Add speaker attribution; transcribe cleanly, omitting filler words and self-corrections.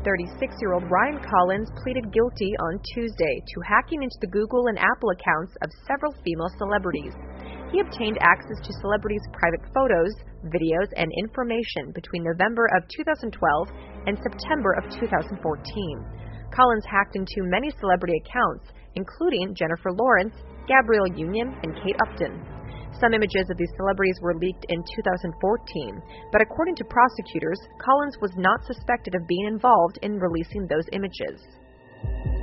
Speaker 1: 36-year-old Ryan Collins pleaded guilty on Tuesday to hacking into the Google and Apple accounts of several female celebrities. He obtained access to celebrities' private photos, videos, and information between November of 2012 and September of 2014. Collins hacked into many celebrity accounts, including Jennifer Lawrence, Gabrielle Union, and Kate Upton. Some images of these celebrities were leaked in 2014, but according to prosecutors, Collins was not suspected of being involved in releasing those images.